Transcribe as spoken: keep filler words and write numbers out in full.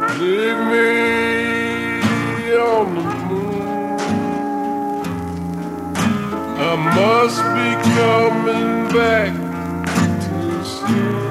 Leave me on the moon. I must be coming back too soon.